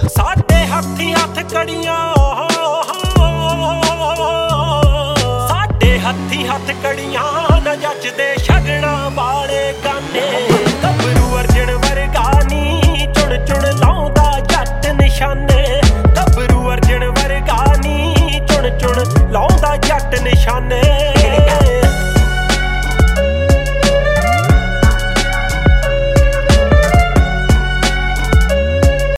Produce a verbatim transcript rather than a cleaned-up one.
साडे हत्थी हत्थ कड़ियां साडे हत्थी हत्थ कड़ियां न जचदे शगना वाले गाने गभरू